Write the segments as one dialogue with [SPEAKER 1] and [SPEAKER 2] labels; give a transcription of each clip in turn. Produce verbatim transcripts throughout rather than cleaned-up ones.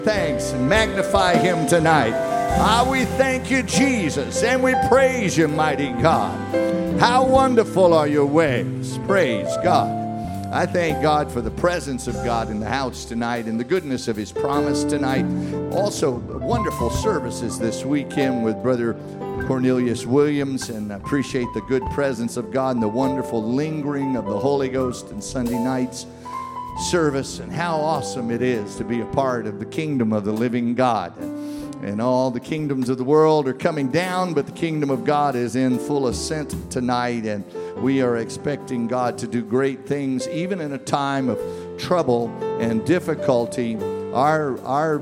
[SPEAKER 1] Thanks and magnify him tonight. Ah, we thank you, Jesus, and we praise you, mighty God. How wonderful are your ways. Praise God. I thank God for the presence of God in the house tonight and the goodness of his promise tonight. Also, wonderful services this weekend with Brother Cornelius Williams, and I appreciate the good presence of God and the wonderful lingering of the Holy Ghost in Sunday nights service, and how awesome it is to be a part of the kingdom of the living God. And all the kingdoms of the world are coming down, but the kingdom of God is in full ascent tonight, and we are expecting God to do great things, even in a time of trouble and difficulty. Our, our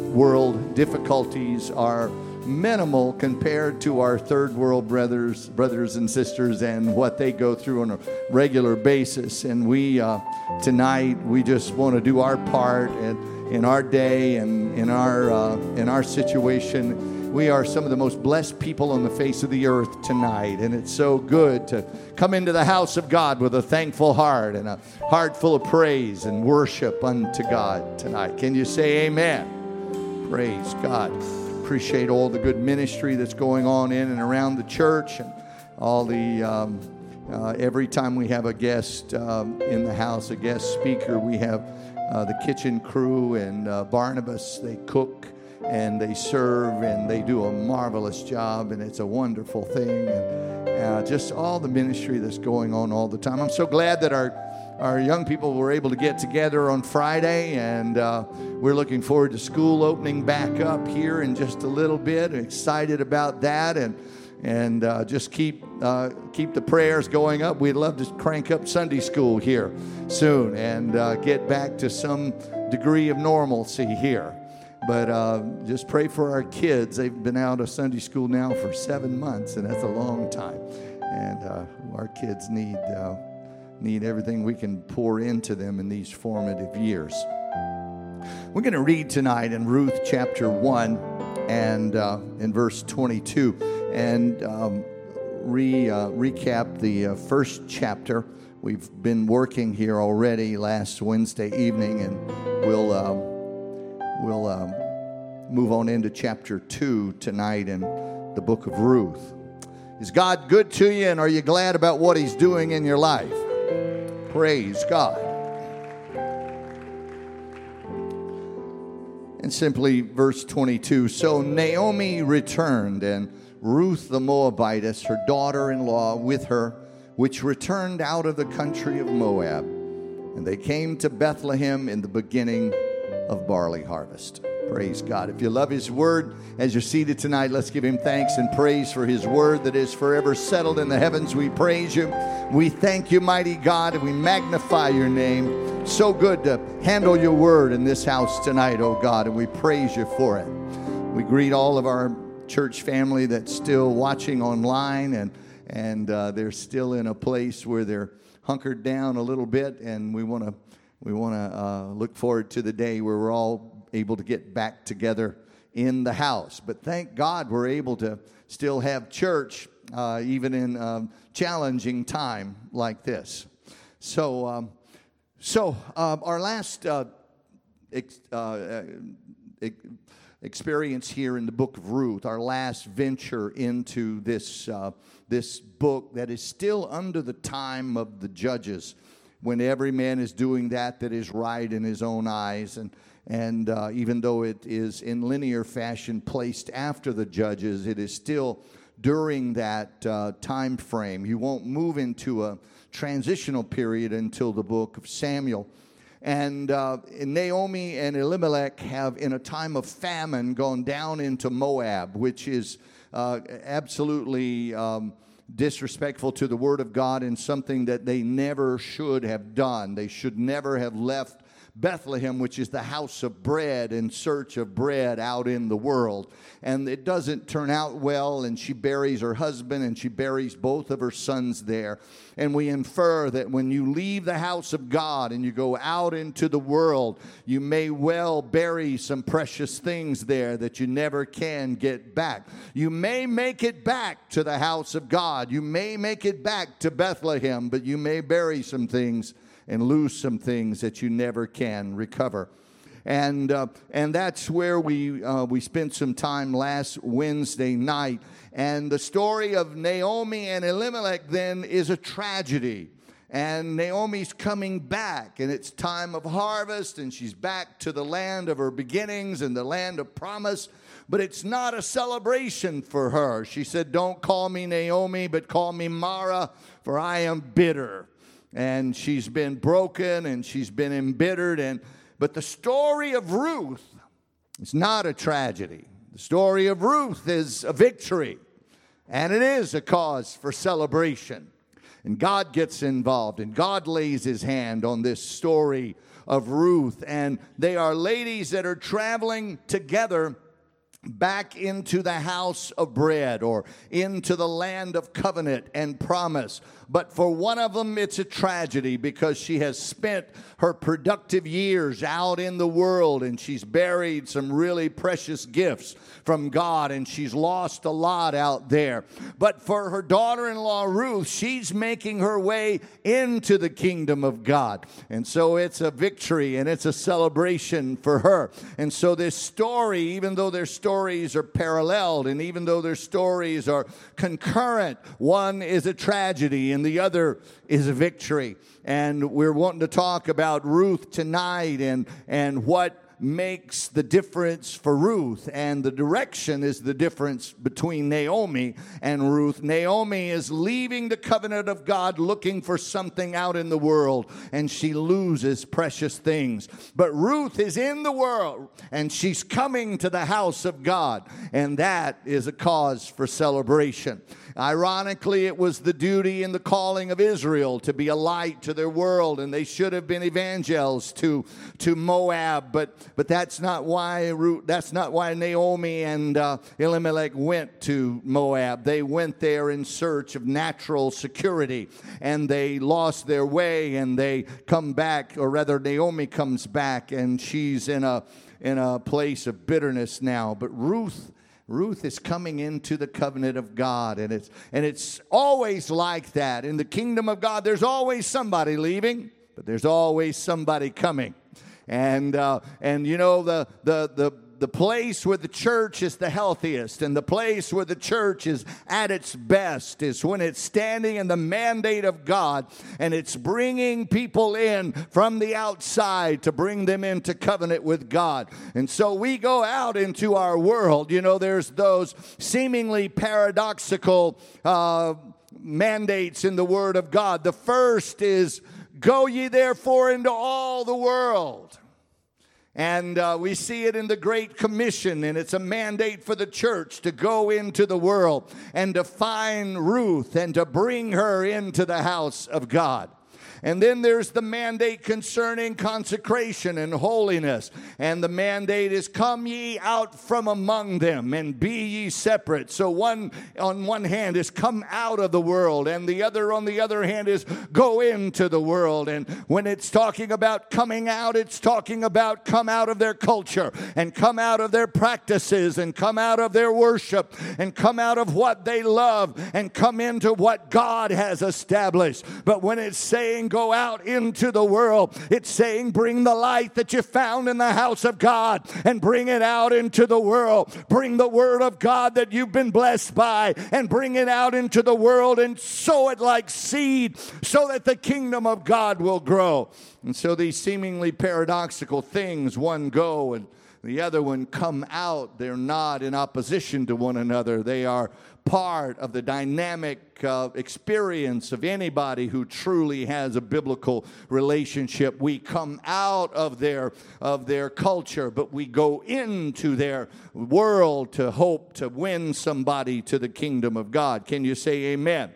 [SPEAKER 1] world difficulties are minimal compared to our third world brothers brothers and sisters and what they go through on a regular basis. And we uh, tonight we just want to do our part in, in our day and in our uh, in our situation. We are some of the most blessed people on the face of the earth tonight, and it's so good to come into the house of God with a thankful heart and a heart full of praise and worship unto God tonight. Can you say amen? Praise God. Appreciate all the good ministry that's going on in and around the church, and all the um, uh, every time we have a guest um, in the house, a guest speaker, we have uh, the kitchen crew and uh, Barnabas. They cook and they serve and they do a marvelous job, and it's a wonderful thing. And uh, just all the ministry that's going on all the time. I'm so glad that our Our young people were able to get together on Friday, and uh, we're looking forward to school opening back up here in just a little bit. Excited about that, and and uh, just keep uh, keep the prayers going up. We'd love to crank up Sunday school here soon and uh, get back to some degree of normalcy here. But uh, just pray for our kids. They've been out of Sunday school now for seven months, and that's a long time. And uh, our kids need... Uh, need everything we can pour into them in these formative years. We're going to read tonight in Ruth chapter one and uh, in verse twenty-two, and um, re uh, recap the uh, first chapter. We've been working here already last Wednesday evening, and we'll uh, we'll uh, move on into chapter two tonight in the book of Ruth. Is God good to you, and are you glad about what he's doing in your life? Praise God. And simply verse twenty-two. So Naomi returned, and Ruth the Moabitess, her daughter-in-law, with her, which returned out of the country of Moab. And they came to Bethlehem in the beginning of barley harvest. Praise God. If you love his word, as you're seated tonight, let's give him thanks and praise for his word that is forever settled in the heavens. We praise you. We thank you, mighty God, and we magnify your name. So good to handle your word in this house tonight, oh God, and we praise you for it. We greet all of our church family that's still watching online, and, and uh, they're still in a place where they're hunkered down a little bit, and we want to we want to uh, look forward to the day where we're all able to get back together in the house. But thank God we're able to still have church uh, even in a challenging time like this. So, um, so uh, our last uh, ex- uh, ex- experience here in the book of Ruth, our last venture into this uh, this book that is still under the time of the judges, when every man is doing that that is right in his own eyes. And And uh, even though it is in linear fashion placed after the judges, it is still during that uh, time frame. You won't move into a transitional period until the book of Samuel. And uh, Naomi and Elimelech have, in a time of famine, gone down into Moab, which is uh, absolutely um, disrespectful to the Word of God and something that they never should have done. They should never have left Bethlehem, which is the house of bread, in search of bread out in the world. And it doesn't turn out well, and she buries her husband, and she buries both of her sons there. And we infer that when you leave the house of God and you go out into the world, you may well bury some precious things there that you never can get back. You may make it back to the house of God. You may make it back to Bethlehem, but you may bury some things and lose some things that you never can recover. And uh, and that's where we uh, we spent some time last Wednesday night. And the story of Naomi and Elimelech then is a tragedy. And Naomi's coming back, and it's time of harvest, and she's back to the land of her beginnings and the land of promise. But it's not a celebration for her. She said, "Don't call me Naomi, but call me Mara, for I am bitter." And she's been broken, and she's been embittered. And but the story of Ruth is not a tragedy. The story of Ruth is a victory, and it is a cause for celebration. And God gets involved, and God lays his hand on this story of Ruth. And they are ladies that are traveling together back into the house of bread, or into the land of covenant and promise. But for one of them, it's a tragedy, because she has spent her productive years out in the world, and she's buried some really precious gifts from God, and she's lost a lot out there. But for her daughter-in-law Ruth, she's making her way into the kingdom of God. And so it's a victory, and it's a celebration for her. And so this story, even though their stories are paralleled, and even though their stories are concurrent, one is a tragedy and the other is a victory. And we're wanting to talk about Ruth tonight, and, and what makes the difference for Ruth, and the direction is the difference between Naomi and Ruth. Naomi is leaving the covenant of God, looking for something out in the world, and she loses precious things. But Ruth is in the world, and she's coming to the house of God, and that is a cause for celebration. Ironically, it was the duty and the calling of Israel to be a light to their world, and they should have been evangelists to, to Moab, but but that's not why Ruth, that's not why Naomi and uh, Elimelech went to Moab. They went there in search of natural security, and they lost their way, and they come back, or rather Naomi comes back, and she's in a in a place of bitterness now. But Ruth Ruth is coming into the covenant of God, and it's and it's always like that. In the kingdom of God, there's always somebody leaving, but there's always somebody coming. And uh, and you know, the the the the place where the church is the healthiest, and the place where the church is at its best, is when it's standing in the mandate of God, and it's bringing people in from the outside to bring them into covenant with God. And so we go out into our world. You know, there's those seemingly paradoxical uh, mandates in the Word of God. The first is, "Go ye therefore into all the world." And uh, we see it in the Great Commission, and it's a mandate for the church to go into the world and to find Ruth and to bring her into the house of God. And then there's the mandate concerning consecration and holiness. And the mandate is, "Come ye out from among them, and be ye separate." So one on one hand is come out of the world, and the other on the other hand is go into the world. And when it's talking about coming out, it's talking about come out of their culture, and come out of their practices, and come out of their worship, and come out of what they love, and come into what God has established. But when it's saying go out into the world, it's saying bring the light that you found in the house of God and bring it out into the world. Bring the word of God that you've been blessed by and bring it out into the world and sow it like seed so that the kingdom of God will grow. And so these seemingly paradoxical things, one go and the other one come out, they're not in opposition to one another. They are part of the dynamic uh, experience of anybody who truly has a biblical relationship. We come out of their of their culture, but we go into their world to hope to win somebody to the kingdom of God. Can you say amen?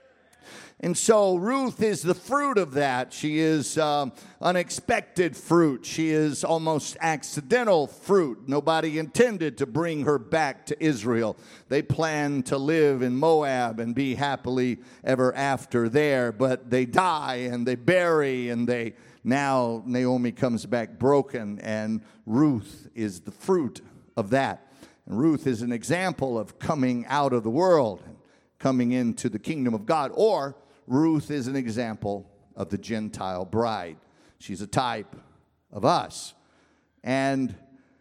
[SPEAKER 1] And so Ruth is the fruit of that. She is um, unexpected fruit. She is almost accidental fruit. Nobody intended to bring her back to Israel. They planned to live in Moab and be happily ever after there. But they die and they bury, and they now Naomi comes back broken, and Ruth is the fruit of that. And Ruth is an example of coming out of the world and coming into the kingdom of God. Or Ruth is an example of the Gentile bride. She's a type of us. And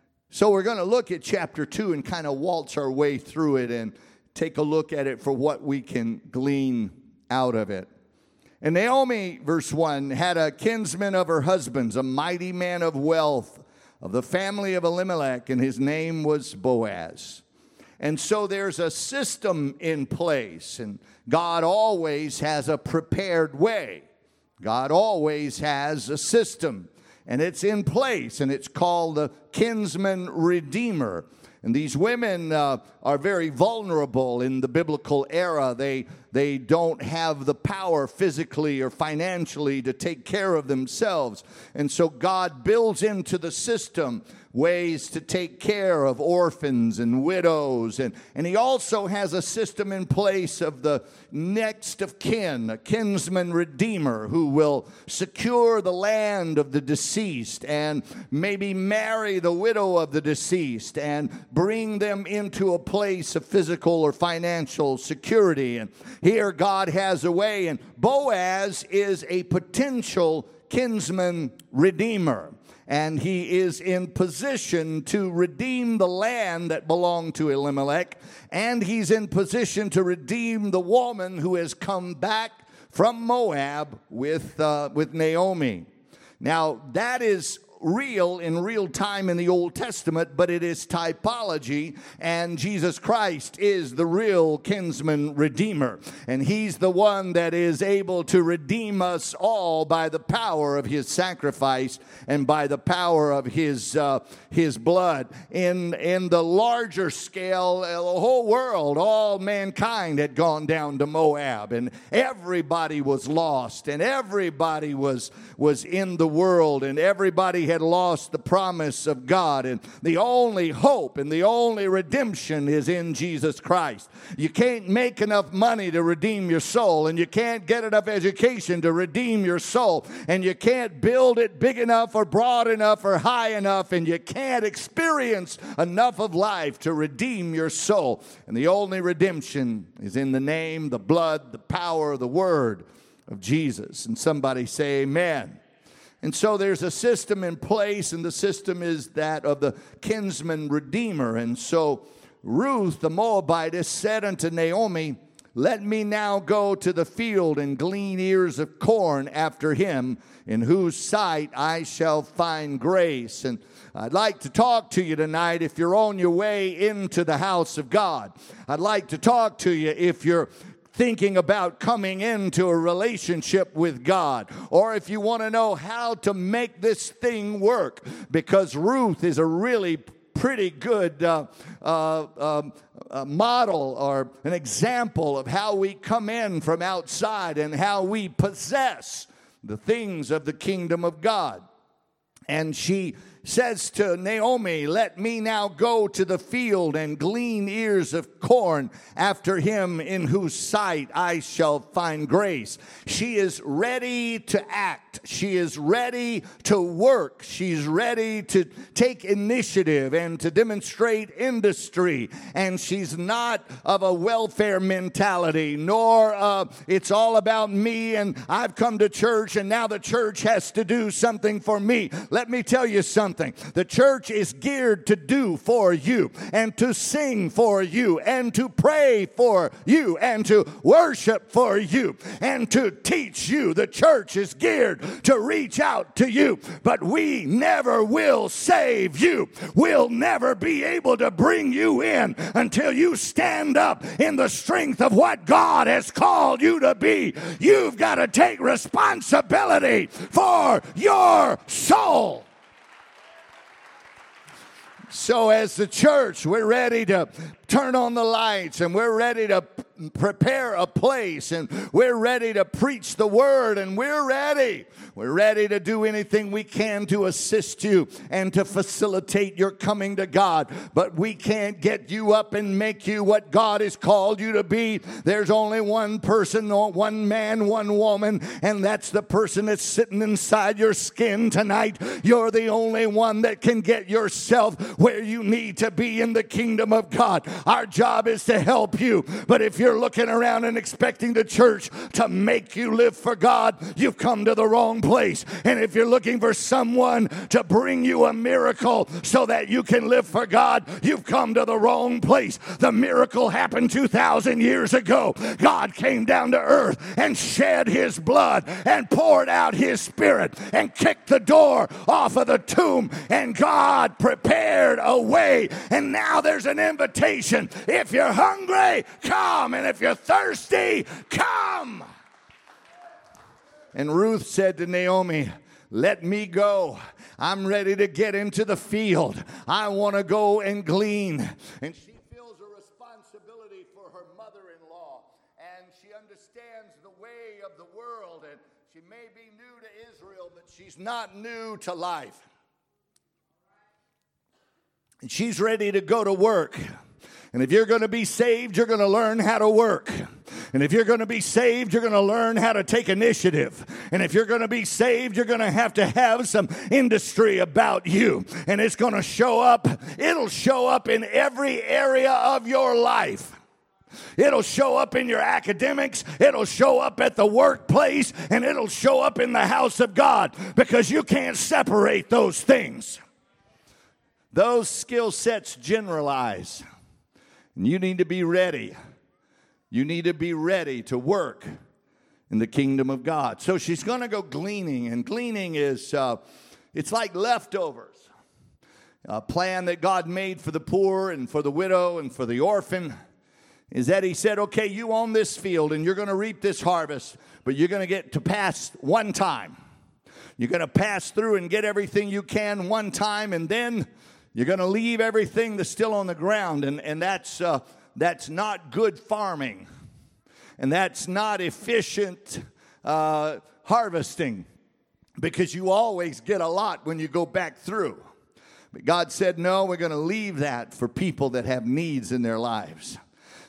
[SPEAKER 1] so we're going to look at chapter two and kind of waltz our way through it and take a look at it for what we can glean out of it. And Naomi, verse one, had a kinsman of her husband's, a mighty man of wealth, of the family of Elimelech, and his name was Boaz. And so there's a system in place, and God always has a prepared way. God always has a system, and it's in place, and it's called the kinsman redeemer. And these women uh, are very vulnerable in the biblical era. They, they don't have the power physically or financially to take care of themselves. And so God builds into the system ways to take care of orphans and widows. And, and he also has a system in place of the next of kin, a kinsman redeemer who will secure the land of the deceased and maybe marry the widow of the deceased and bring them into a place of physical or financial security. And here God has a way, and Boaz is a potential kinsman redeemer. And he is in position to redeem the land that belonged to Elimelech. And he's in position to redeem the woman who has come back from Moab with, uh, with Naomi. Now, that is real in real time in the Old Testament, but it is typology, and Jesus Christ is the real kinsman redeemer, and he's the one that is able to redeem us all by the power of his sacrifice and by the power of his uh, his blood. In in the larger scale, the whole world, all mankind had gone down to Moab, and everybody was lost, and everybody was was in the world, and everybody had lost the promise of God, and the only hope and the only redemption is in Jesus Christ. You can't make enough money to redeem your soul, and you can't get enough education to redeem your soul, and you can't build it big enough or broad enough or high enough, and you can't experience enough of life to redeem your soul. And the only redemption is in the name, the blood, the power, the word of Jesus. And somebody say amen. And so there's a system in place, and the system is that of the kinsman redeemer. And so Ruth the Moabitess said unto Naomi, let me now go to the field and glean ears of corn after him, in whose sight I shall find grace. And I'd like to talk to you tonight if you're on your way into the house of God. I'd like to talk to you if you're thinking about coming into a relationship with God, or if you want to know how to make this thing work, because Ruth is a really pretty good uh, uh, um, uh, model or an example of how we come in from outside and how we possess the things of the kingdom of God. And she says to Naomi, let me now go to the field and glean ears of corn after him in whose sight I shall find grace. She is ready to act. She is ready to work. She's ready to take initiative and to demonstrate industry. And she's not of a welfare mentality, nor uh, it's all about me and I've come to church and now the church has to do something for me. Let me tell you something. The church is geared to do for you and to sing for you and to pray for you and to worship for you and to teach you. The church is geared to reach out to you, but we never will save you. We'll never be able to bring you in until you stand up in the strength of what God has called you to be. You've got to take responsibility for your soul. So as the church, we're ready to turn on the lights, and we're ready to prepare a place, and we're ready to preach the word, and we're ready. We're ready to do anything we can to assist you and to facilitate your coming to God. But we can't get you up and make you what God has called you to be. There's only one person, one man, one woman, and that's the person that's sitting inside your skin tonight. You're the only one that can get yourself where you need to be in the kingdom of God. Our job is to help you, but if you're you're looking around and expecting the church to make you live for God, you've come to the wrong place. And if you're looking for someone to bring you a miracle so that you can live for God, you've come to the wrong place. The miracle happened two thousand years ago. God came down to earth and shed his blood and poured out his Spirit and kicked the door off of the tomb, and God prepared a way. And now there's an invitation. If you're hungry, come, and if you're thirsty, come. And Ruth said to Naomi, let me go. I'm ready to get into the field. I want to go and glean. And she feels a responsibility for her mother-in-law, and she understands the way of the world, and she may be new to Israel, but she's not new to life. And she's ready to go to work. And if you're going to be saved, you're going to learn how to work. And if you're going to be saved, you're going to learn how to take initiative. And if you're going to be saved, you're going to have to have some industry about you. And it's going to show up. It'll show up in every area of your life. It'll show up in your academics. It'll show up at the workplace. And it'll show up in the house of God, because you can't separate those things. Those skill sets generalize. And you need to be ready. You need to be ready to work in the kingdom of God. So she's going to go gleaning. And gleaning is, uh, it's like leftovers. A plan that God made for the poor and for the widow and for the orphan is that he said, okay, you own this field and you're going to reap this harvest, but you're going to get to pass one time. You're going to pass through and get everything you can one time, and then you're going to leave everything that's still on the ground, and, and that's, uh, that's not good farming, and that's not efficient uh, harvesting, because you always get a lot when you go back through. But God said, no, we're going to leave that for people that have needs in their lives.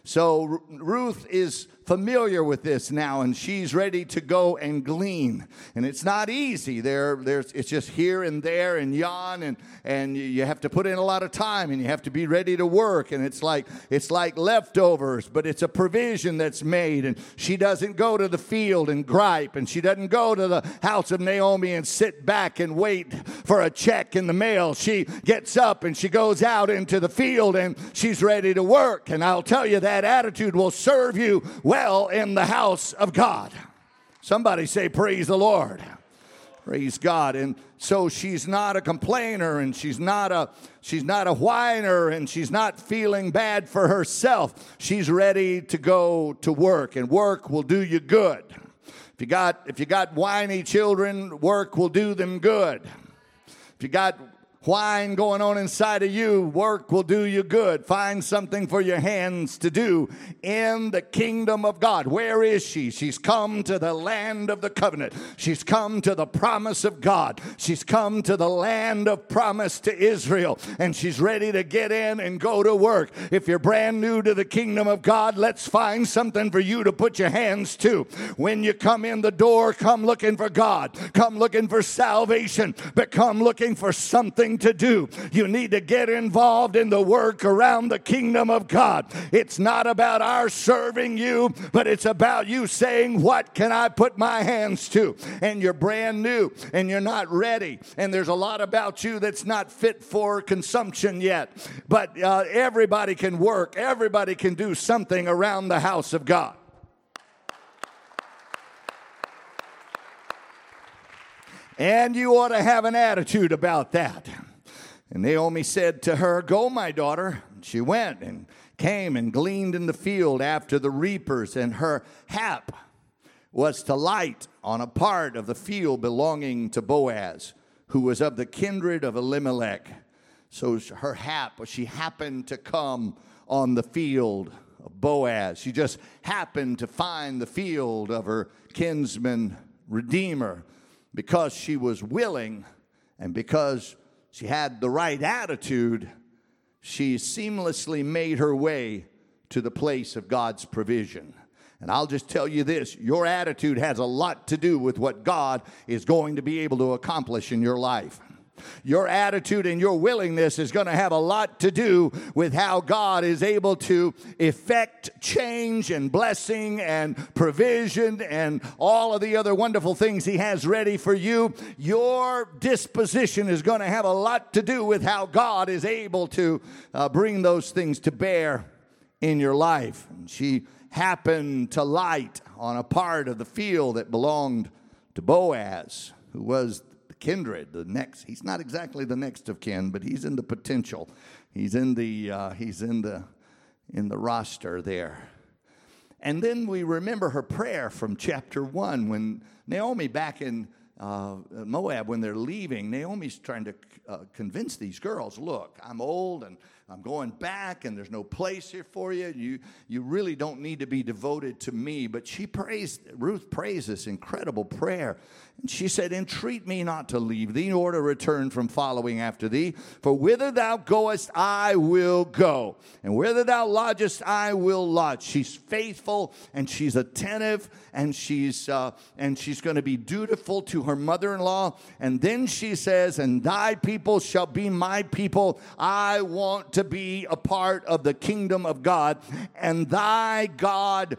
[SPEAKER 1] So Ruth is familiar with this now, and she's ready to go and glean. And it's not easy. There, there's, it's just here and there and yon, and, and you have to put in a lot of time, and you have to be ready to work. And it's like it's like leftovers, but it's a provision that's made. And she doesn't go to the field and gripe, and she doesn't go to the house of Naomi and sit back and wait for a check in the mail. She gets up and she goes out into the field, and she's ready to work. And I'll tell you, that attitude will serve you well in the house of God. Somebody say, praise the Lord. Praise God. And so she's not a complainer, and she's not a she's not a whiner, and she's not feeling bad for herself. She's ready to go to work, and work will do you good. If you got if you got whiny children, work will do them good. If you got whine going on inside of you, work will do you good. Find something for your hands to do in the kingdom of God. Where is she? She's come to the land of the covenant. She's come to the promise of God. She's come to the land of promise to Israel, and she's ready to get in and go to work. If you're brand new to the kingdom of God, let's find something for you to put your hands to. When you come in the door, come looking for God. Come looking for salvation, but come looking for something to do. You need to get involved in the work around the kingdom of God. It's not about our serving you, but it's about you saying, what can I put my hands to? And you're brand new, and you're not ready, and there's a lot about you that's not fit for consumption yet. But uh, everybody can work. Everybody can do something around the house of God. And you ought to have an attitude about that. And Naomi said to her, go, my daughter. She went and came and gleaned in the field after the reapers, and her hap was to light on a part of the field belonging to Boaz, who was of the kindred of Elimelech. So her hap, she happened to come on the field of Boaz. She just happened to find the field of her kinsman redeemer, because she was willing and because she had the right attitude. She seamlessly made her way to the place of God's provision. And I'll just tell you this, your attitude has a lot to do with what God is going to be able to accomplish in your life. Your attitude and your willingness is going to have a lot to do with how God is able to effect change and blessing and provision and all of the other wonderful things He has ready for you. Your disposition is going to have a lot to do with how God is able to uh, bring those things to bear in your life. And she happened to light on a part of the field that belonged to Boaz, who was kindred, the next. He's not exactly the next of kin, but he's in the potential. He's in the uh, he's in the in the roster there. And then we remember her prayer from chapter one when Naomi back in uh, Moab, when they're leaving, Naomi's trying to uh, convince these girls, look, I'm old and I'm going back and there's no place here for you. You you really don't need to be devoted to me. But she prays, Ruth prays this incredible prayer. And she said, entreat me not to leave thee, nor to return from following after thee. For whither thou goest, I will go. And whither thou lodgest, I will lodge. She's faithful and she's attentive and she's uh, and she's going to be dutiful to her mother-in-law. And then she says, and thy people shall be my people. I want to be a part of the kingdom of God, and thy God,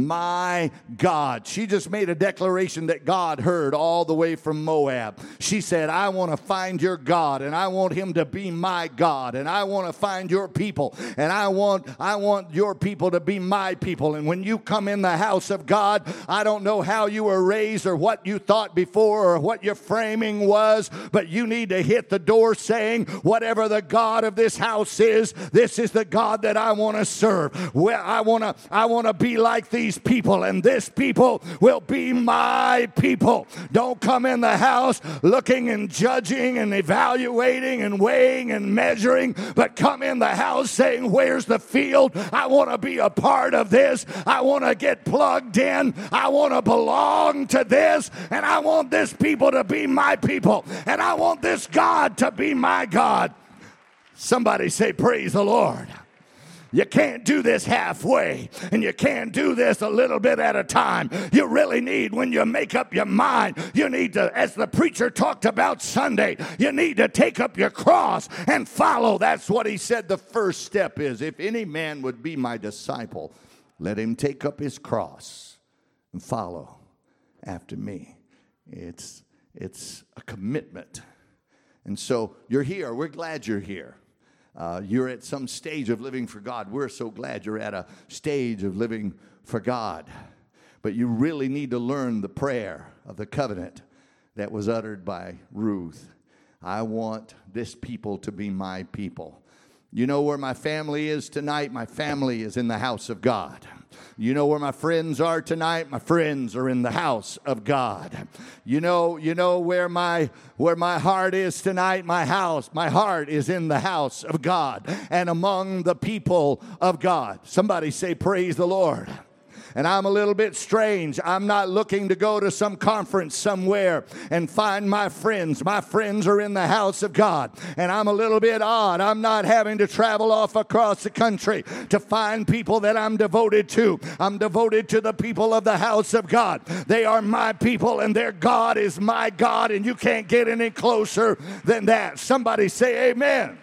[SPEAKER 1] my God. She just made a declaration that God heard all the way from Moab. She said, I want to find your God, and I want him to be my God, and I want to find your people, and I want I want your people to be my people. And when you come in the house of God, I don't know how you were raised or what you thought before or what your framing was, but you need to hit the door saying, whatever the God of this house is, this is the God that I want to serve. Well, I want to I want to be like these people, and this people will be my people. Don't come in the house looking and judging and evaluating and weighing and measuring, but come in the house saying, where's the field? I want to be a part of this. I want to get plugged in. I want to belong to this, and I want this people to be my people, and I want this God to be my God. Somebody say, praise the Lord. You can't do this halfway, and you can't do this a little bit at a time. You really need, when you make up your mind, you need to, as the preacher talked about Sunday, you need to take up your cross and follow. That's what he said the first step is. If any man would be my disciple, let him take up his cross and follow after me. It's, it's a commitment. And so you're here. We're glad you're here. Uh, you're at some stage of living for God. We're so glad you're at a stage of living for God. But you really need to learn the prayer of the covenant that was uttered by Ruth. I want this people to be my people. You know where my family is tonight? My family is in the house of God. You know where my friends are tonight? My friends are in the house of God. You know, you know where my where my heart is tonight? My house, my heart is in the house of God and among the people of God. Somebody say, praise the Lord. And I'm a little bit strange. I'm not looking to go to some conference somewhere and find my friends. My friends are in the house of God. And I'm a little bit odd. I'm not having to travel off across the country to find people that I'm devoted to. I'm devoted to the people of the house of God. They are my people, and their God is my God, and you can't get any closer than that. Somebody say amen.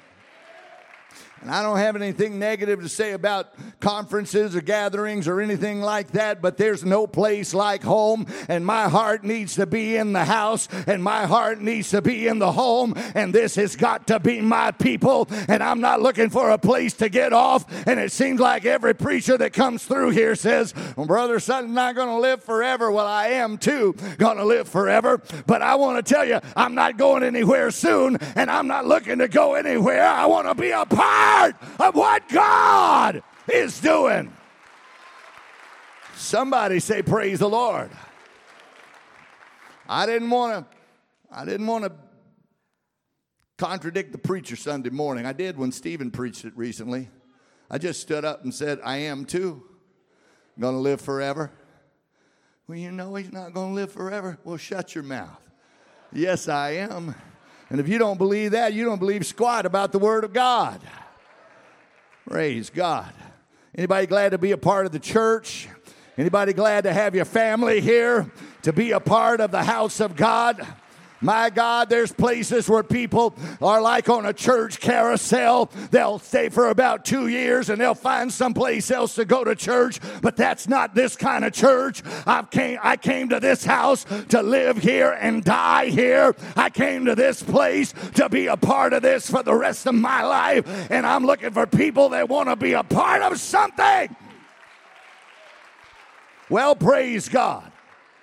[SPEAKER 1] And I don't have anything negative to say about conferences or gatherings or anything like that, but there's no place like home, and my heart needs to be in the house, and my heart needs to be in the home, and this has got to be my people, and I'm not looking for a place to get off. And it seems like every preacher that comes through here says, well, Brother Sutton's not going to live forever. Well, I am too going to live forever, but I want to tell you, I'm not going anywhere soon, and I'm not looking to go anywhere. I want to be a part of what God is doing. Somebody say, praise the Lord. I didn't want to I didn't want to contradict the preacher Sunday morning. I did when Stephen preached it recently. I just stood up and said, I am too going to live forever. Well, you know he's not going to live forever. Well, shut your mouth. Yes, I am. And if you don't believe that, you don't believe squat about the Word of God. Praise God. Anybody glad to be a part of the church? Anybody glad to have your family here, to be a part of the house of God? My God, there's places where people are like on a church carousel. They'll stay for about two years and they'll find someplace else to go to church. But that's not this kind of church. I came, I came to this house to live here and die here. I came to this place to be a part of this for the rest of my life. And I'm looking for people that want to be a part of something. Well, praise God.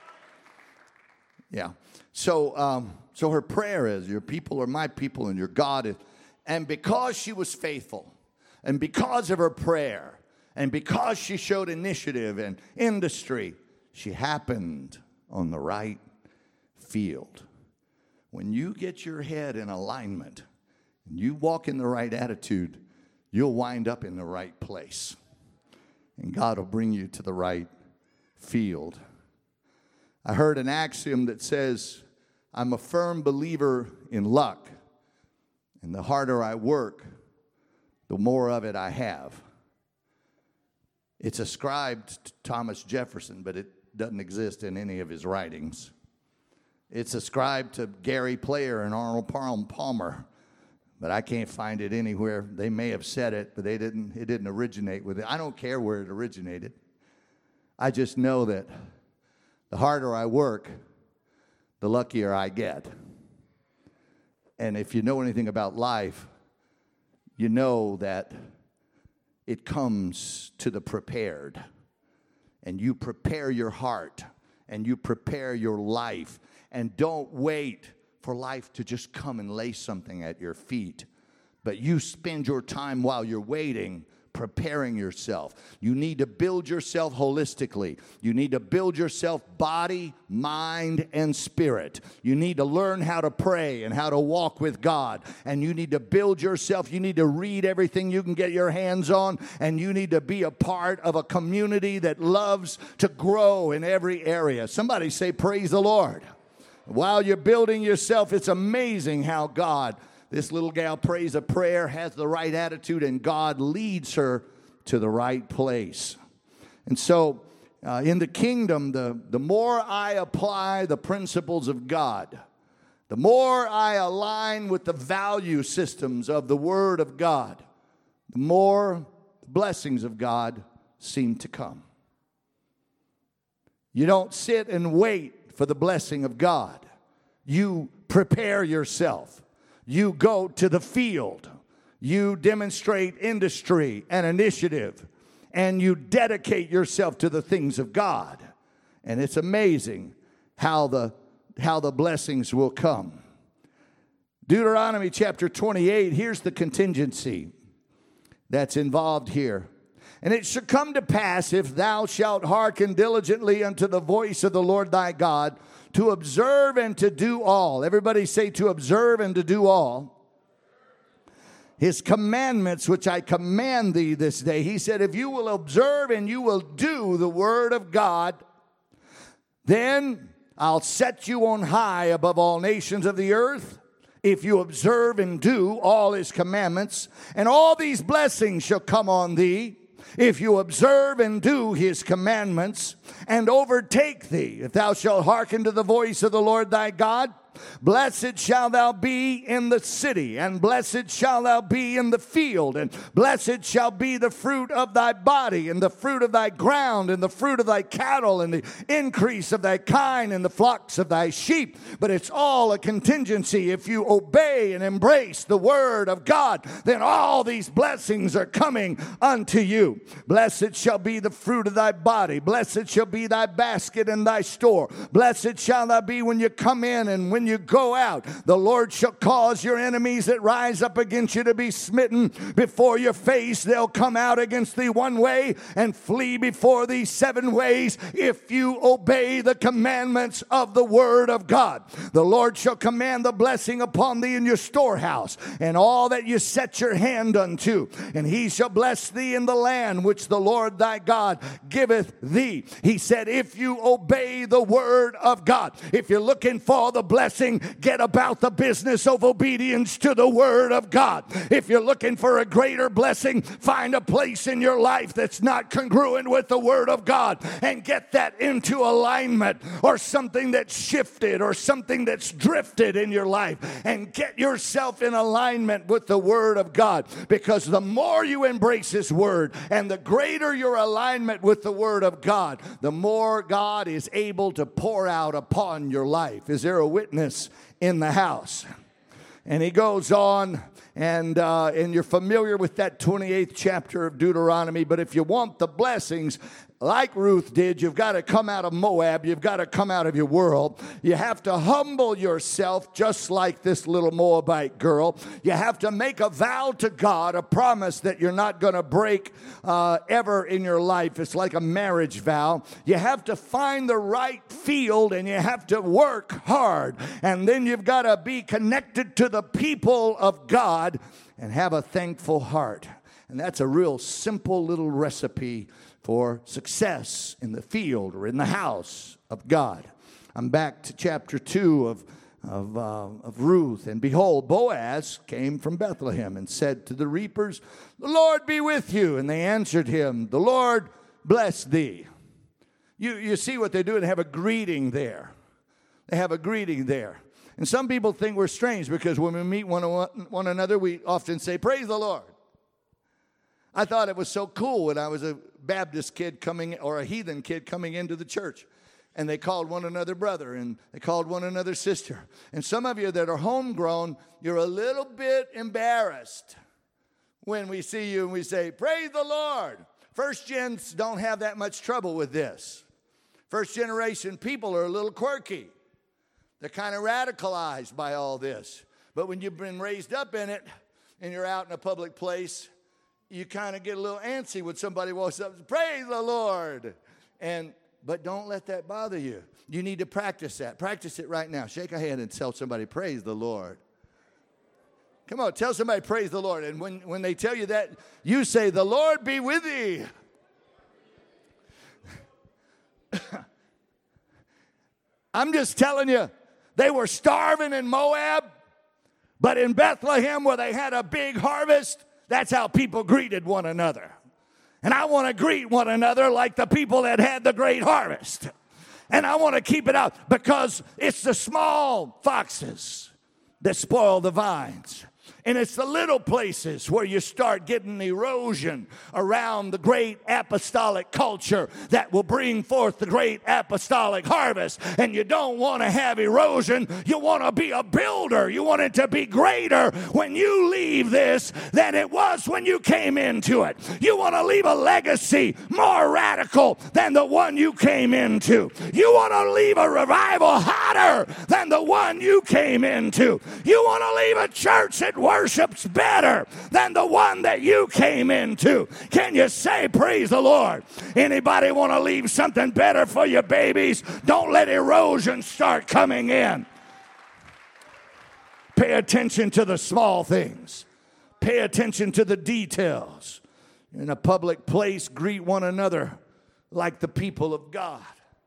[SPEAKER 1] Yeah. So, um, so her prayer is, your people are my people and your God is, and because she was faithful, and because of her prayer, and because she showed initiative and industry, she happened on the right field. When you get your head in alignment, and you walk in the right attitude, you'll wind up in the right place. And God will bring you to the right field. I heard an axiom that says, I'm a firm believer in luck, and the harder I work, the more of it I have. It's ascribed to Thomas Jefferson, but it doesn't exist in any of his writings. It's ascribed to Gary Player and Arnold Palmer, but I can't find it anywhere. They may have said it, but they didn't. It didn't originate with it. I don't care where it originated. I just know that the harder I work, the luckier I get. And if you know anything about life, you know that it comes to the prepared. And you prepare your heart, and you prepare your life. And don't wait for life to just come and lay something at your feet. But you spend your time while you're waiting preparing yourself. You need to build yourself holistically. You need to build yourself body, mind, and spirit. You need to learn how to pray and how to walk with God. And you need to build yourself. You need to read everything you can get your hands on. And you need to be a part of a community that loves to grow in every area. Somebody say, praise the Lord. While you're building yourself, it's amazing how God, this little gal prays a prayer, has the right attitude, and God leads her to the right place. And so uh, in the kingdom, the, the more I apply the principles of God, the more I align with the value systems of the Word of God, the more the blessings of God seem to come. You don't sit and wait for the blessing of God. You prepare yourself. You go to the field. You demonstrate industry and initiative. And you dedicate yourself to the things of God. And it's amazing how the, how the blessings will come. Deuteronomy chapter twenty-eight, here's the contingency that's involved here. And it shall come to pass, if thou shalt hearken diligently unto the voice of the Lord thy God, to observe and to do all. Everybody say, to observe and to do all His commandments, which I command thee this day. He said, if you will observe and you will do the word of God, then I'll set you on high above all nations of the earth. If you observe and do all His commandments, and all these blessings shall come on thee, if you observe and do His commandments, and overtake thee, if thou shalt hearken to the voice of the Lord thy God, blessed shall thou be in the city, and blessed shall thou be in the field, and blessed shall be the fruit of thy body, and the fruit of thy ground, and the fruit of thy cattle, and the increase of thy kine, and the flocks of thy sheep. But it's all a contingency. If you obey and embrace the word of God, then all these blessings are coming unto you. Blessed shall be the fruit of thy body. Blessed shall be thy basket and thy store. Blessed shall thou be when you come in and when you go out. The Lord shall cause your enemies that rise up against you to be smitten before your face. They'll come out against thee one way and flee before thee seven ways if you obey the commandments of the word of God. The Lord shall command the blessing upon thee in your storehouse and all that you set your hand unto. And He shall bless thee in the land which the Lord thy God giveth thee. He said, if you obey the word of God, if you're looking for the blessing blessing, get about the business of obedience to the Word of God. If you're looking for a greater blessing, find a place in your life that's not congruent with the Word of God and get that into alignment, or something that's shifted or something that's drifted in your life, and get yourself in alignment with the Word of God, because the more you embrace His Word and the greater your alignment with the Word of God, the more God is able to pour out upon your life. Is there a witness in the house? And he goes on, and uh, and you're familiar with that twenty-eighth chapter of Deuteronomy, but if you want the blessings like Ruth did, you've got to come out of Moab. You've got to come out of your world. You have to humble yourself just like this little Moabite girl. You have to make a vow to God, a promise that you're not going to break uh, ever in your life. It's like a marriage vow. You have to find the right field, and you have to work hard. And then you've got to be connected to the people of God and have a thankful heart. And that's a real simple little recipe for success in the field or in the house of God. I'm back to chapter two of, of, uh, of Ruth. And behold, Boaz came from Bethlehem and said to the reapers, "The Lord be with you." And they answered him, "The Lord bless thee." You, you see what they do? They have a greeting there. They have a greeting there. And some people think we're strange because when we meet one, one another, we often say, "Praise the Lord." I thought it was so cool when I was a Baptist kid coming, or a heathen kid coming into the church. And they called one another brother, and they called one another sister. And some of you that are homegrown, you're a little bit embarrassed when we see you and we say, "Praise the Lord." First gens don't have that much trouble with this. First generation people are a little quirky. They're kind of radicalized by all this. But when you've been raised up in it and you're out in a public place, you kind of get a little antsy when somebody walks up and says, "Praise the Lord." And but don't let that bother you. You need to practice that. Practice it right now. Shake a hand and tell somebody, "Praise the Lord." Come on, tell somebody, "Praise the Lord." And when, when they tell you that, you say, "The Lord be with thee." I'm just telling you, they were starving in Moab, but in Bethlehem, where they had a big harvest, that's how people greeted one another. And I want to greet one another like the people that had the great harvest. And I want to keep it out, because it's the small foxes that spoil the vines. And it's the little places where you start getting erosion around the great apostolic culture that will bring forth the great apostolic harvest. And you don't want to have erosion. You want to be a builder. You want it to be greater when you leave this than it was when you came into it. You want to leave a legacy more radical than the one you came into. You want to leave a revival hotter than the one you came into. You want to leave a church that worships better than the one that you came into. Can you say praise the Lord? Anybody want to leave something better for your babies? Don't let erosion start coming in. Pay attention to the small things. Pay attention to the details. In a public place, greet one another like the people of God.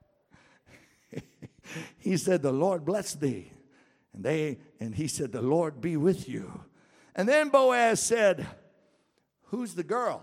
[SPEAKER 1] He said, "The Lord bless thee." And they and he said, "The Lord be with you." And then Boaz said, "Who's the girl?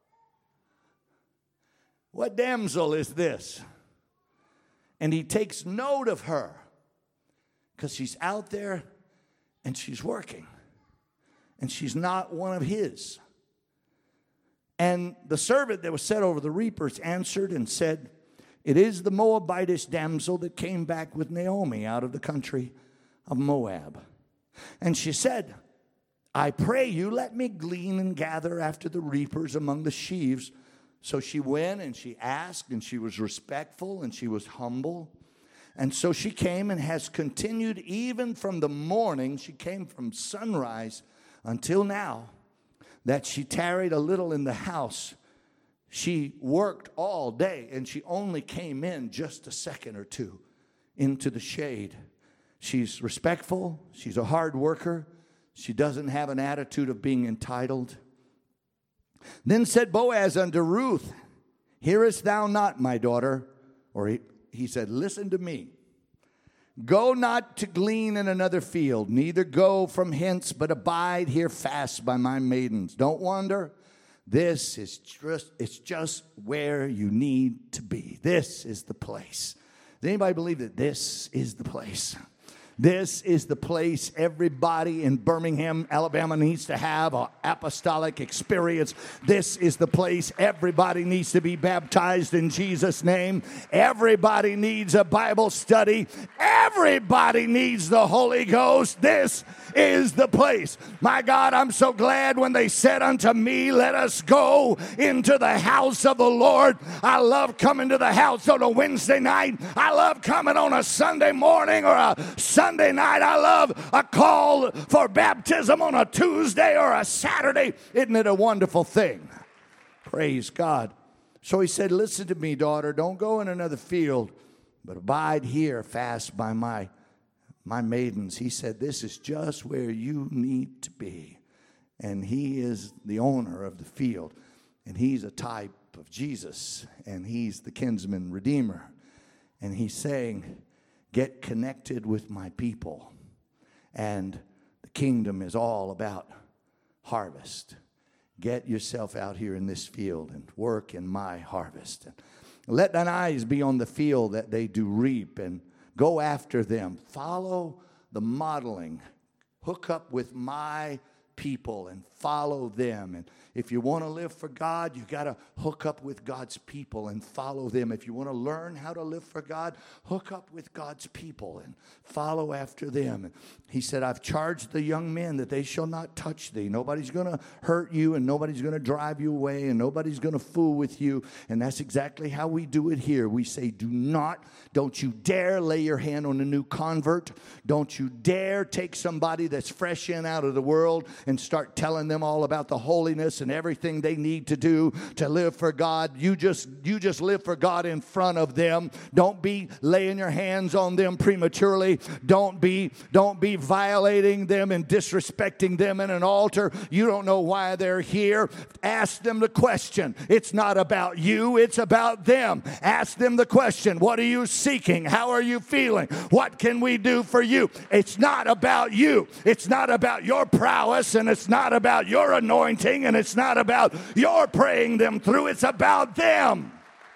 [SPEAKER 1] What damsel is this?" And he takes note of her because she's out there and she's working. And she's not one of his. And the servant that was set over the reapers answered and said, "It is the Moabitish damsel that came back with Naomi out of the country of Moab." And she said, "I pray you, let me glean and gather after the reapers among the sheaves." So she went and she asked, and she was respectful and she was humble. And so she came and has continued even from the morning. She came from sunrise until now, that she tarried a little in the house. She worked all day, and she only came in just a second or two into the shade. She's respectful. She's a hard worker. She doesn't have an attitude of being entitled. Then said Boaz unto Ruth, "Hearest thou not, my daughter?" Or he, he said, "Listen to me. Go not to glean in another field, neither go from hence, but abide here fast by my maidens. Don't wonder. This is just, it's just where you need to be. This is the place. Does anybody believe that this is the place? This is the place everybody in Birmingham, Alabama needs to have an apostolic experience. This is the place everybody needs to be baptized in Jesus' name. Everybody needs a Bible study. Everybody needs the Holy Ghost. This is the place. My God, I'm so glad when they said unto me, let us go into the house of the Lord. I love coming to the house on a Wednesday night. I love coming on a Sunday morning or a Sunday night. I love a call for baptism on a Tuesday or a Saturday. Isn't it a wonderful thing? Praise God. So he said, listen to me, daughter. Don't go in another field, but abide here fast by my My maidens. He said, this is just where you need to be. And he is the owner of the field. And he's a type of Jesus. And he's the kinsman redeemer. And he's saying, get connected with my people. And the kingdom is all about harvest. Get yourself out here in this field and work in my harvest. And let thine eyes be on the field that they do reap, and go after them. Follow the modeling. Hook up with my people and follow them. And if you want to live for God, you got to hook up with God's people and follow them. If you want to learn how to live for God, hook up with God's people and follow after them. And he said, I've charged the young men that they shall not touch thee. Nobody's going to hurt you, and nobody's going to drive you away, and nobody's going to fool with you. And that's exactly how we do it here. We say, do not, don't you dare lay your hand on a new convert. Don't you dare take somebody that's fresh in out of the world and start telling them all about the holiness and everything they need to do to live for God. You just you just live for God in front of them. Don't be laying your hands on them prematurely. Don't be don't be violating them and disrespecting them in an altar. You don't know why they're here. Ask them the question. It's not about you, it's about them. Ask them the question. What are you seeking? How are you feeling? What can we do for you? It's not about you. It's not about your prowess, and it's not about your anointing, and it's not about your praying them through. It's about them.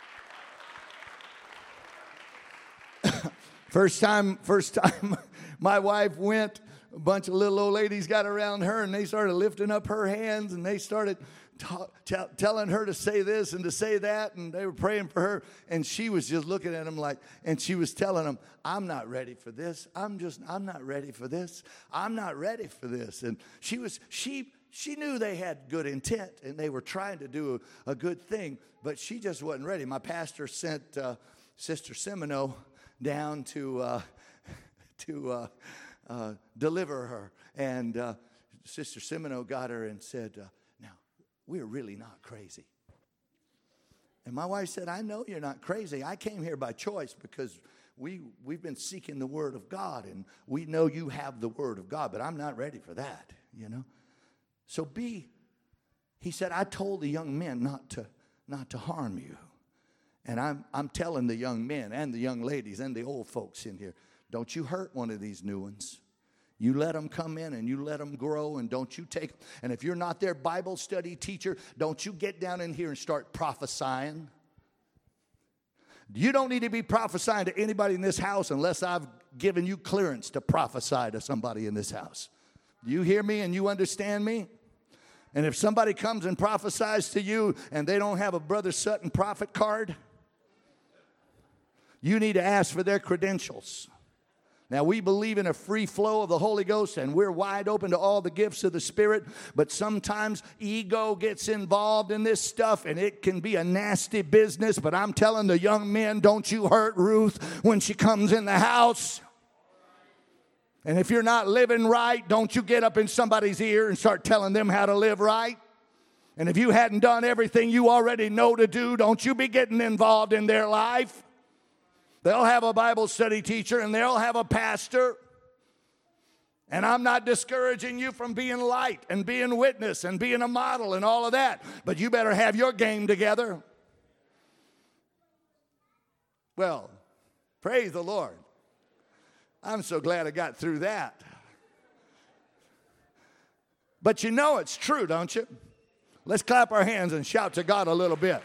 [SPEAKER 1] First time, first time my wife went, a bunch of little old ladies got around her, and they started lifting up her hands, and they started ta- t- telling her to say this and to say that, and they were praying for her, and she was just looking at them like, and she was telling them, I'm not ready for this. I'm just, I'm not ready for this. I'm not ready for this. And she was, she, she knew they had good intent, and they were trying to do a, a good thing, but she just wasn't ready. My pastor sent uh, Sister Semino down to uh, to uh, uh, deliver her, and uh, Sister Semino got her and said, uh, now, we're really not crazy. And my wife said, I know you're not crazy. I came here by choice because we, we've been seeking the Word of God, and we know you have the Word of God, but I'm not ready for that, you know. So be, he said, I told the young men not to not to harm you. And I'm I'm telling the young men and the young ladies and the old folks in here, don't you hurt one of these new ones. You let them come in and you let them grow, and don't you take, and if you're not their Bible study teacher, don't you get down in here and start prophesying. You don't need to be prophesying to anybody in this house unless I've given you clearance to prophesy to somebody in this house. Do you hear me and you understand me? And if somebody comes and prophesies to you and they don't have a Brother Sutton prophet card, you need to ask for their credentials. Now, we believe in a free flow of the Holy Ghost, and we're wide open to all the gifts of the Spirit, but sometimes ego gets involved in this stuff, and it can be a nasty business. But I'm telling the young men, don't you hurt Ruth when she comes in the house. And if you're not living right, don't you get up in somebody's ear and start telling them how to live right. And if you hadn't done everything you already know to do, don't you be getting involved in their life. They'll have a Bible study teacher, and they'll have a pastor. And I'm not discouraging you from being light and being witness and being a model and all of that. But you better have your game together. Well, praise the Lord. I'm so glad I got through that. But you know it's true, don't you? Let's clap our hands and shout to God a little bit.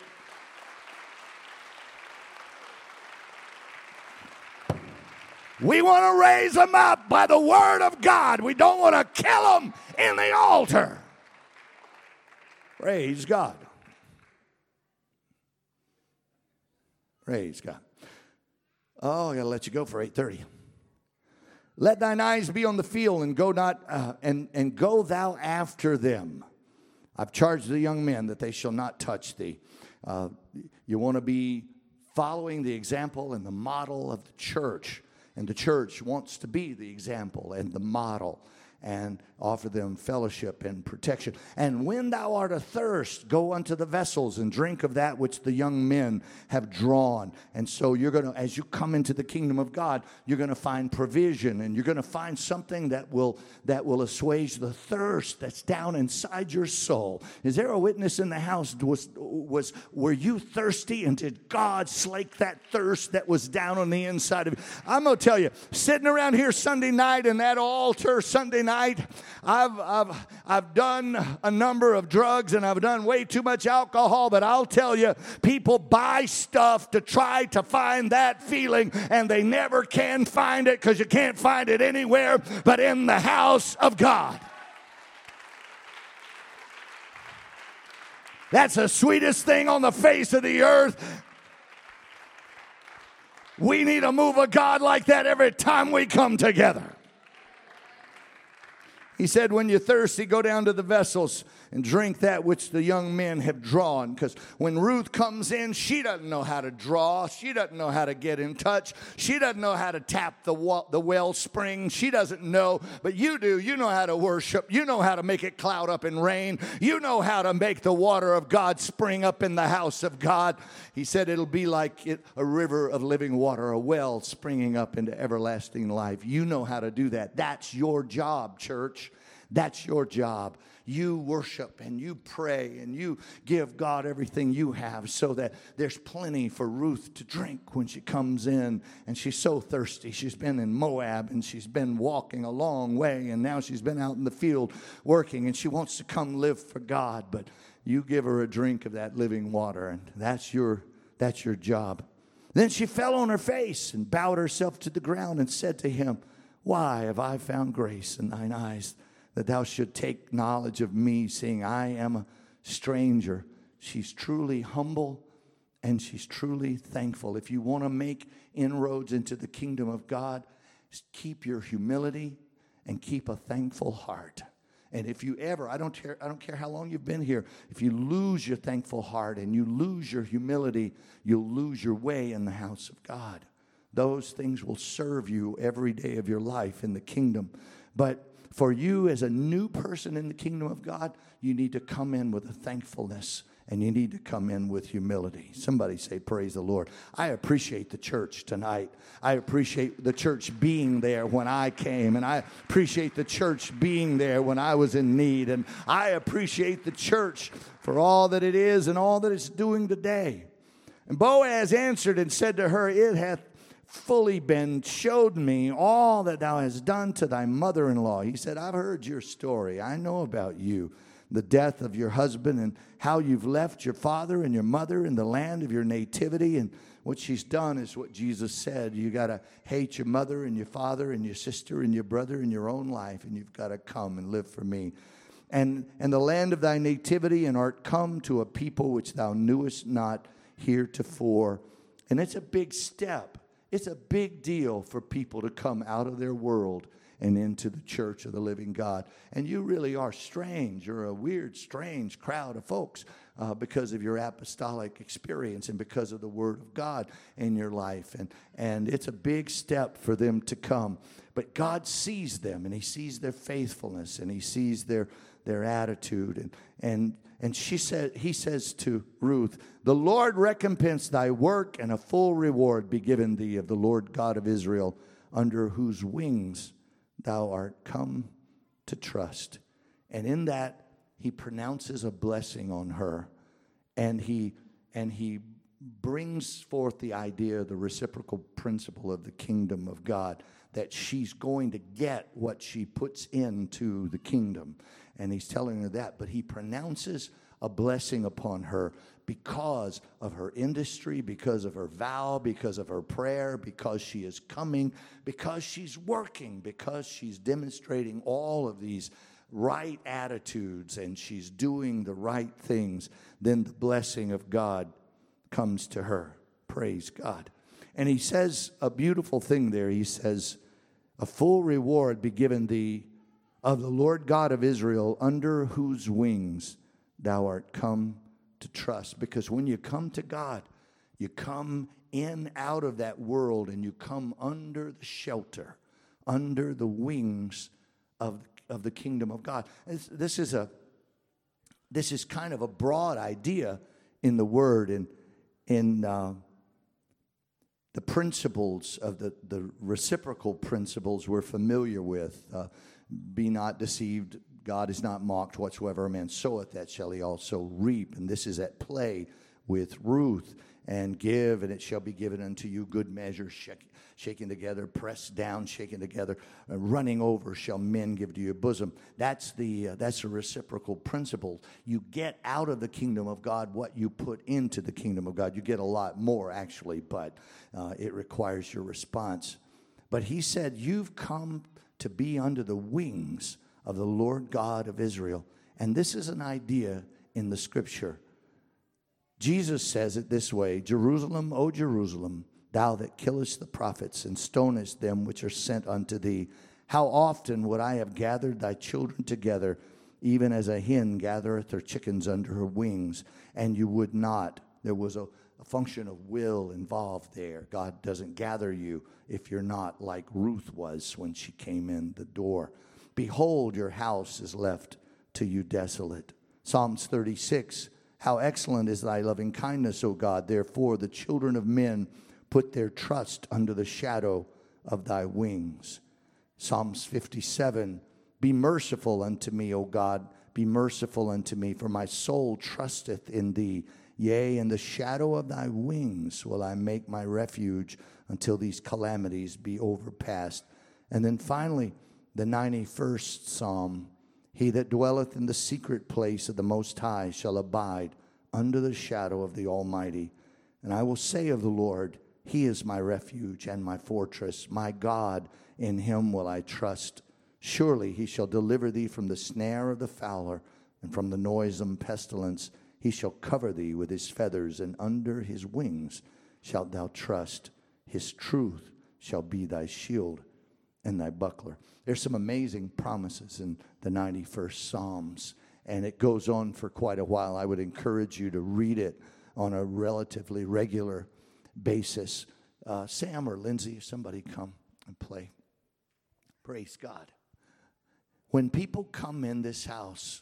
[SPEAKER 1] We want to raise them up by the word of God. We don't want to kill them in the altar. Praise God. Praise God. Oh, I got to let you go for eight thirty. Let thine eyes be on the field and go not uh, and and go thou after them. I've charged the young men that they shall not touch thee. Uh, you want to be following the example and the model of the church. And the church wants to be the example and the model and offer them fellowship and protection. And when thou art athirst, go unto the vessels and drink of that which the young men have drawn. And so you're going to, as you come into the kingdom of God, you're going to find provision, and you're going to find something that will that will assuage the thirst that's down inside your soul. Is there a witness in the house? Was was were you thirsty, and did God slake that thirst that was down on the inside of you? I'm going to tell you, sitting around here Sunday night in that altar Sunday night, I've, I've, I've done a number of drugs and I've done way too much alcohol, but I'll tell you, people buy stuff to try to find that feeling, and they never can find it, because you can't find it anywhere but in the house of God. That's the sweetest thing on the face of the earth. We need a move of God like that every time we come together. He said, when you're thirsty, go down to the vessels and drink that which the young men have drawn. Because when Ruth comes in, she doesn't know how to draw. She doesn't know how to get in touch. She doesn't know how to tap the well, the wellspring. She doesn't know, but you do. You know how to worship. You know how to make it cloud up and rain. You know how to make the water of God spring up in the house of God. He said it'll be like it, a river of living water, a well springing up into everlasting life. You know how to do that. That's your job, church. That's your job. You worship and you pray and you give God everything you have, so that there's plenty for Ruth to drink when she comes in. And she's so thirsty. She's been in Moab and she's been walking a long way, and now she's been out in the field working, and she wants to come live for God. But you give her a drink of that living water, and that's your, that's your job. Then she fell on her face and bowed herself to the ground and said to him, why have I found grace in thine eyes, that thou should take knowledge of me, seeing I am a stranger? She's truly humble and she's truly thankful. If you want to make inroads into the kingdom of God, keep your humility and keep a thankful heart. And if you ever, I don't care, I don't care how long you've been here, if you lose your thankful heart and you lose your humility, you'll lose your way in the house of God. Those things will serve you every day of your life in the kingdom. But for you as a new person in the kingdom of God, you need to come in with a thankfulness, and you need to come in with humility. Somebody say, praise the Lord. I appreciate the church tonight. I appreciate the church being there when I came, and I appreciate the church being there when I was in need, and I appreciate the church for all that it is and all that it's doing today. And Boaz answered and said to her, it hath fully been showed me all that thou hast done to thy mother-in-law. He said, I've heard your story. I know about you, the death of your husband, and how you've left your father and your mother in the land of your nativity. And what she's done is what Jesus said. You got to hate your mother and your father and your sister and your brother in your own life, and you've got to come and live for me. And, and the land of thy nativity, and art come to a people which thou knewest not heretofore. And it's a big step. It's a big deal for people to come out of their world and into the church of the living God. And you really are strange. You're a weird, strange crowd of folks uh, because of your apostolic experience and because of the Word of God in your life. And, and it's a big step for them to come. But God sees them, and He sees their faithfulness, and He sees their, their attitude. And, and, and she said, he says to Ruth, the Lord recompense thy work, and a full reward be given thee of the Lord God of Israel, under whose wings thou art come to trust. And in that, he pronounces a blessing on her, and he and he brings forth the idea, the reciprocal principle of the kingdom of God, that she's going to get what she puts into the kingdom. And he's telling her that, but he pronounces a blessing upon her because of her industry, because of her vow, because of her prayer, because she is coming, because she's working, because she's demonstrating all of these right attitudes and she's doing the right things. Then the blessing of God comes to her. Praise God. And he says a beautiful thing there. He says, a full reward be given thee of the Lord God of Israel, under whose wings thou art come to trust. Because when you come to God, you come in out of that world and you come under the shelter, under the wings of, of the kingdom of God. This, this is a this is kind of a broad idea in the word, and in uh, the principles of the, the reciprocal principles we're familiar with. Uh, be not deceived, God is not mocked. Whatsoever a man soweth, that shall he also reap. And this is at play with Ruth. And give, and it shall be given unto you, good measure, shake, shaken together, pressed down, shaken together, uh, running over shall men give to your bosom. That's the uh, that's a reciprocal principle. You get out of the kingdom of God what you put into the kingdom of God. You get a lot more, actually, but uh, it requires your response. But he said, you've come to be under the wings of the Lord God of Israel. And this is an idea in the scripture. Jesus says it this way, Jerusalem, O Jerusalem, thou that killest the prophets and stonest them which are sent unto thee, how often would I have gathered thy children together, even as a hen gathereth her chickens under her wings, and you would not. There was a, a function of will involved there. God doesn't gather you if you're not like Ruth was when she came in the door. Behold, your house is left to you desolate. Psalms thirty-six, how excellent is thy loving kindness, O God. Therefore the children of men put their trust under the shadow of thy wings. Psalms fifty-seven, be merciful unto me, O God. Be merciful unto me, for my soul trusteth in thee. Yea, in the shadow of thy wings will I make my refuge until these calamities be overpast. And then finally, the ninety-first Psalm, he that dwelleth in the secret place of the Most High shall abide under the shadow of the Almighty. And I will say of the Lord, he is my refuge and my fortress, my God, in him will I trust. Surely he shall deliver thee from the snare of the fowler and from the noisome pestilence. He shall cover thee with his feathers, and under his wings shalt thou trust. His truth shall be thy shield and thy buckler. There's some amazing promises in the ninety-first Psalms, and it goes on for quite a while. I would encourage you to read it on a relatively regular basis. Uh, Sam or Lindsay, somebody come and play. Praise God. When people come in this house,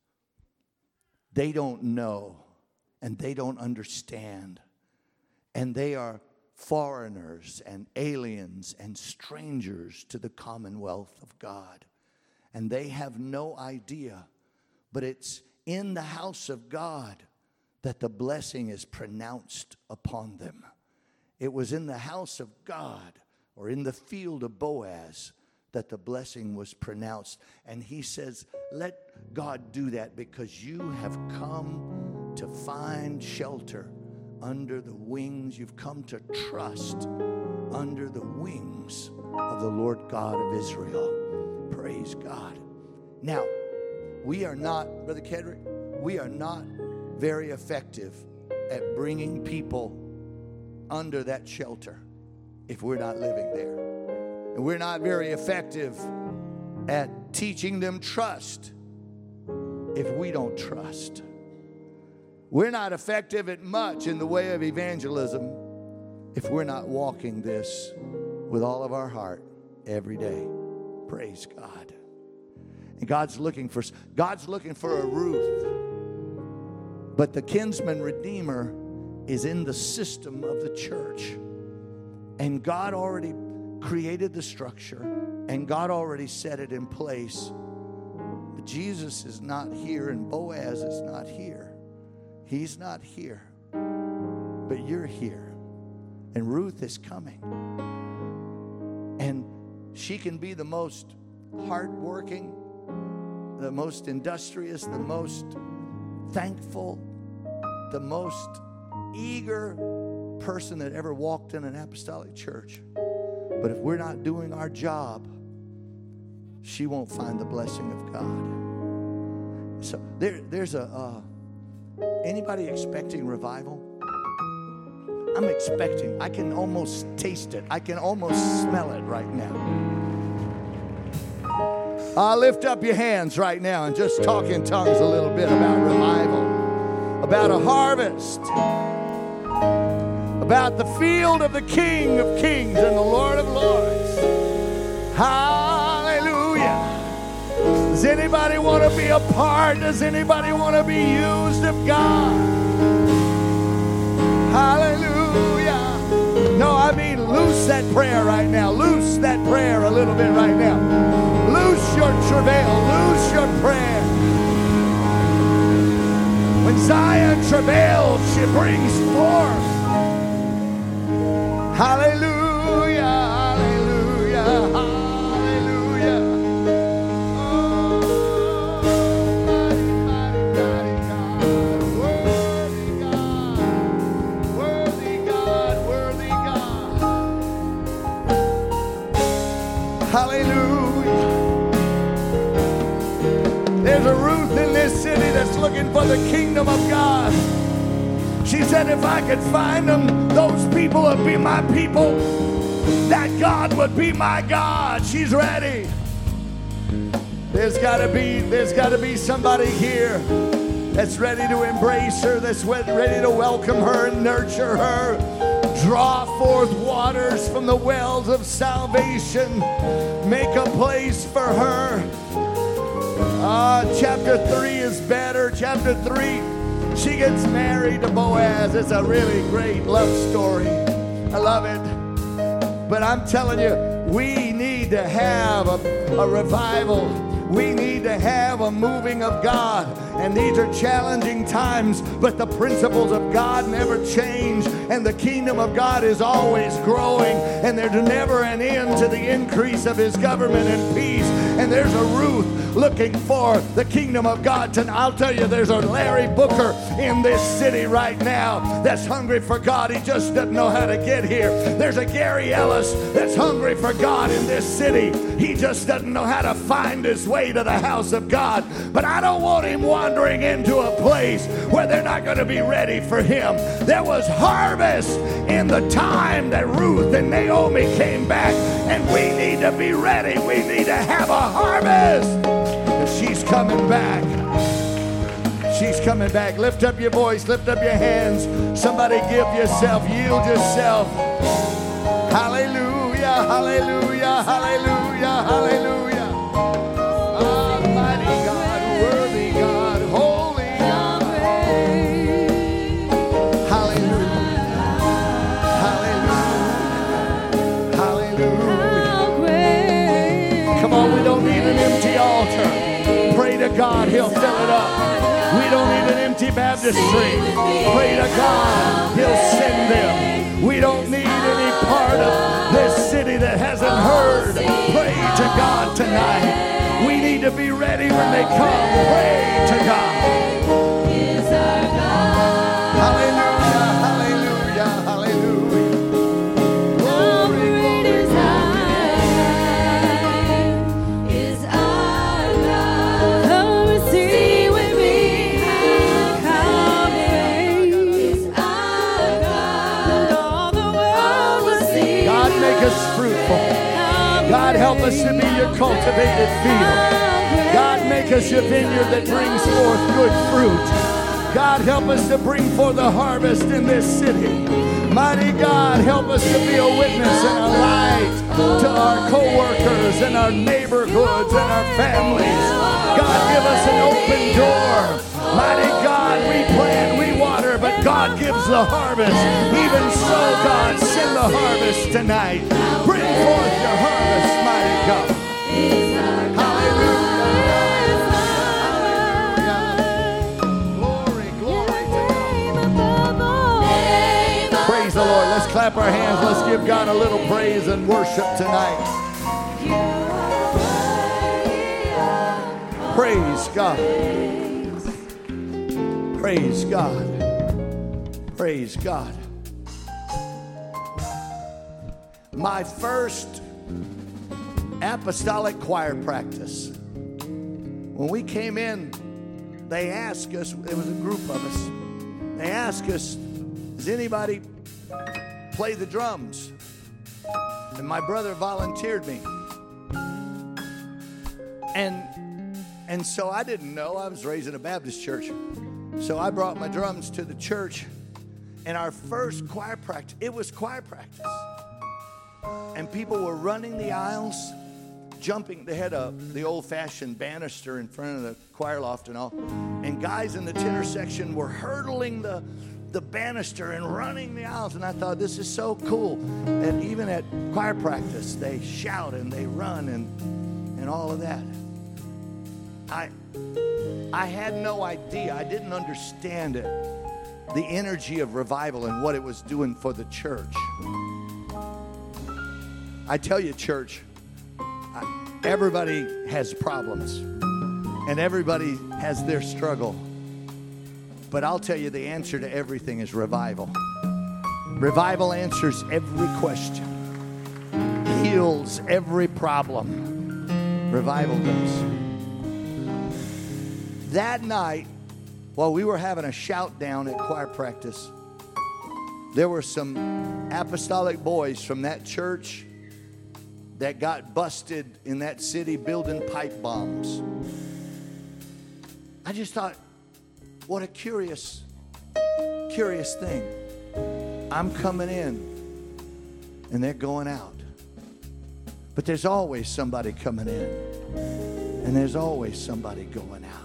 [SPEAKER 1] they don't know and they don't understand, and they are foreigners and aliens and strangers to the commonwealth of God. And they have no idea, but it's in the house of God that the blessing is pronounced upon them. It was in the house of God, or in the field of Boaz, that the blessing was pronounced. And he says, let God do that, because you have come to find shelter under the wings. You've come to trust under the wings of the Lord God of Israel. Praise God. Now, we are not, Brother Kedrick, we are not very effective at bringing people under that shelter if we're not living there. And we're not very effective at teaching them trust if we don't trust. We're not effective at much in the way of evangelism if we're not walking this with all of our heart every day. Praise God. And God's looking for God's looking for a Ruth. But the kinsman redeemer is in the system of the church. And God already created the structure, and God already set it in place. But Jesus is not here, and Boaz is not here. He's not here, but you're here. And Ruth is coming. And She can be the most hardworking, the most industrious, the most thankful, the most eager person that ever walked in an apostolic church. But if we're not doing our job, she won't find the blessing of God. So there, there's a, uh, anybody expecting revival? I'm expecting. I can almost taste it. I can almost smell it right now. Uh, lift up your hands right now and just talk in tongues a little bit about revival, about a harvest, about the field of the King of Kings and the Lord of Lords. Hallelujah. Does anybody want to be a part? Does anybody want to be used of God? Hallelujah. No, I mean loose that prayer right now. Loose that prayer a little bit right now. Loose your travail. Loose your prayer. When Zion travails, she brings forth. Hallelujah, hallelujah, hallelujah. Oh, mighty, mighty, mighty God. Worthy God, worthy God, worthy God. Hallelujah. There's a Ruth in this city that's looking for the kingdom of God. She said, if I could find them, those people would be my people. That God would be my God. She's ready. There's got to be, there's got to be somebody here that's ready to embrace her, that's ready to welcome her and nurture her. Draw forth waters from the wells of salvation. Make a place for her. Uh, chapter three is better. Chapter three. She gets married to Boaz. It's a really great love story. I love it. But I'm telling you, we need to have a, a revival. We need to have a moving of God. And these are challenging times, but the principles of God never change. And the kingdom of God is always growing. And there's never an end to the increase of his government and peace. And there's a Ruth looking for the kingdom of God. And I'll tell you, there's a Larry Booker in this city right now that's hungry for God. He just doesn't know how to get here. There's a Gary Ellis that's hungry for God in this city. He just doesn't know how to find his way to the house of God. But I don't want him wandering into a place where they're not going to be ready for him. There was harvest in the time that Ruth and Naomi came back. And we need to be ready. We need to have a harvest. She's coming back. She's coming back. Lift up your voice. Lift up your hands. Somebody give yourself. Yield yourself. Hallelujah. Hallelujah. Hallelujah. Hallelujah. Almighty God. Worthy God. Holy God. Hallelujah. Hallelujah. Hallelujah. Come on. We don't need an empty altar. Pray to God, he'll fill it up. We don't need an empty baptistry. Pray to God, he'll send them. We don't need any part of this city that hasn't heard. Pray to God tonight. We need to be ready when they come. Pray to God. Hallelujah, hallelujah, hallelujah. Glory, glory, God, help us to be your cultivated field. God, make us your vineyard that brings forth good fruit. God, help us to bring forth a harvest in this city. Mighty God, help us to be a witness and a light to our co-workers and our neighborhoods and our families. God, give us an open door. Mighty God, we plant, we water, but God gives the harvest. Even so, God, send the harvest tonight. Bring forth your harvest, mighty God. Hallelujah. Hallelujah. Glory, glory to God. Praise the Lord. Let's clap our hands. Let's give God a little praise and worship tonight. Praise God. Praise God. Praise God. My first apostolic choir practice. When we came in, they asked us, there was a group of us, they asked us, does anybody play the drums? And my brother volunteered me. And and so I didn't know. I was raised in a Baptist church. So I brought my drums to the church. And our first choir practice, it was choir practice. And people were running the aisles, jumping. They had a, the old-fashioned banister in front of the choir loft and all. And guys in the tenor section were hurdling the, the banister and running the aisles. And I thought, this is so cool. And even at choir practice, they shout and they run and, and all of that. I, I had no idea. I didn't understand it. The energy of revival and what it was doing for the church. I tell you, church, I, everybody has problems. And everybody has their struggle. But I'll tell you, the answer to everything is revival. Revival answers every question. Heals every problem. Revival does. That night, while we were having a shout down at choir practice, there were some apostolic boys from that church that got busted in that city building pipe bombs. I just thought, what a curious, curious thing. I'm coming in and they're going out. But there's always somebody coming in and there's always somebody going out.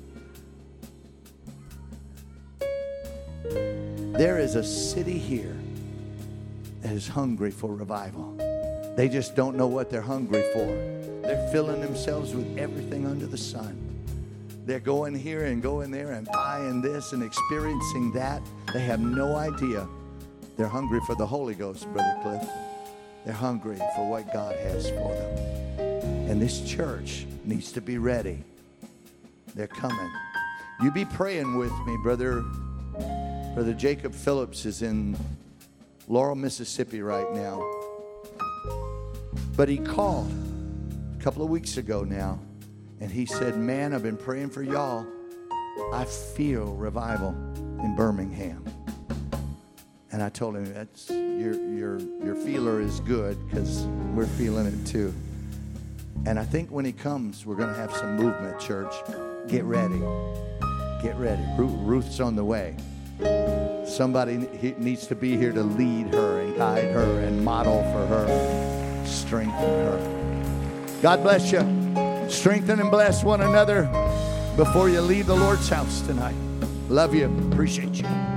[SPEAKER 1] There is a city here that is hungry for revival. They just don't know what they're hungry for. They're filling themselves with everything under the sun. They're going here and going there and buying this and experiencing that. They have no idea. They're hungry for the Holy Ghost, Brother Cliff. They're hungry for what God has for them. And this church needs to be ready. They're coming. You be praying with me, Brother. Brother Jacob Phillips is in Laurel, Mississippi right now. But he called a couple of weeks ago now, and he said, man, I've been praying for y'all. I feel revival in Birmingham. And I told him, that's your your your feeler is good because we're feeling it too. And I think when he comes, we're going to have some movement, church. Get ready. Get ready. Ruth's on the way. Somebody needs to be here to lead her and guide her and model for her, strengthen her. God bless you. Strengthen and bless one another before you leave the Lord's house tonight. Love you. Appreciate you.